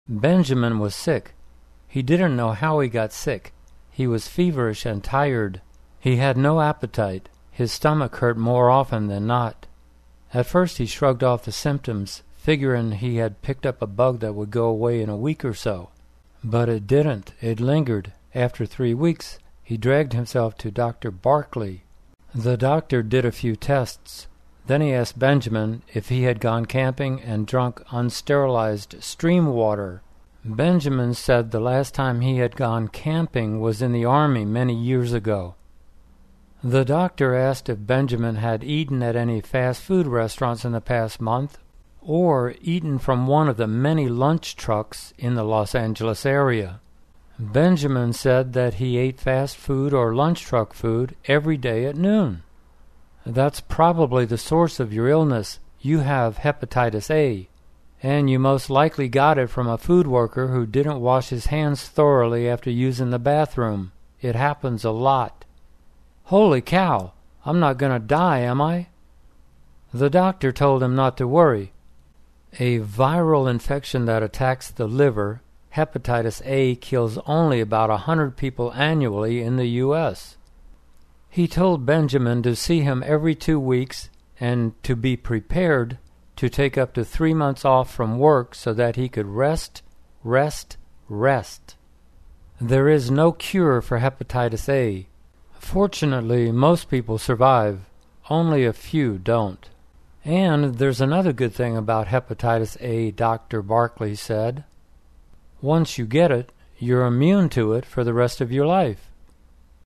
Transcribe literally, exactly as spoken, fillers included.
Benjamin was sick. He didn't know how he got sick. He was feverish and tired. He had no appetite. His stomach hurt more often than not. At first he shrugged off the symptoms, figuring he had picked up a bug that would go away in a week or so. But it didn't. It lingered. After three weeks, he dragged himself to Doctor Barkley. The doctor did a few tests. Then he asked Benjamin if he had gone camping and drunk unsterilized stream water. Benjamin said the last time he had gone camping was in the army many years ago. The doctor asked if Benjamin had eaten at any fast food restaurants in the past month or eaten from one of the many lunch trucks in the Los Angeles area. Benjamin said that he ate fast food or lunch truck food every day at noon. That's probably the source of your illness. You have hepatitis A, and you most likely got it from a food worker who didn't wash his hands thoroughly after using the bathroom. It happens a lot. Holy cow! I'm not going to die, am I? The doctor told him not to worry. A viral infection that attacks the liver, hepatitis A, kills only about a hundred people annually in the U S He told Benjamin to see him every two weeks and to be prepared to take up to three months off from work so that he could rest, rest, rest. There is no cure for hepatitis A. Fortunately, most people survive. Only a few don't. And there's another good thing about hepatitis A, Doctor Barkley said. Once you get it, you're immune to it for the rest of your life.